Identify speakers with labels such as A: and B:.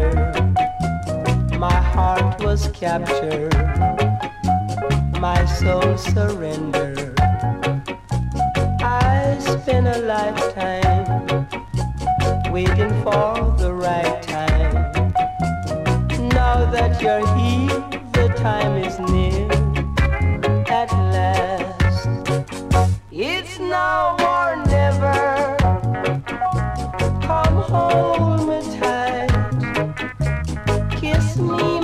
A: after my heart was captured, my soul surrendered. I spent a lifetime waiting for the right time. Now that you're here, the time is near at last. It's now or never. Come hold me tight, kiss me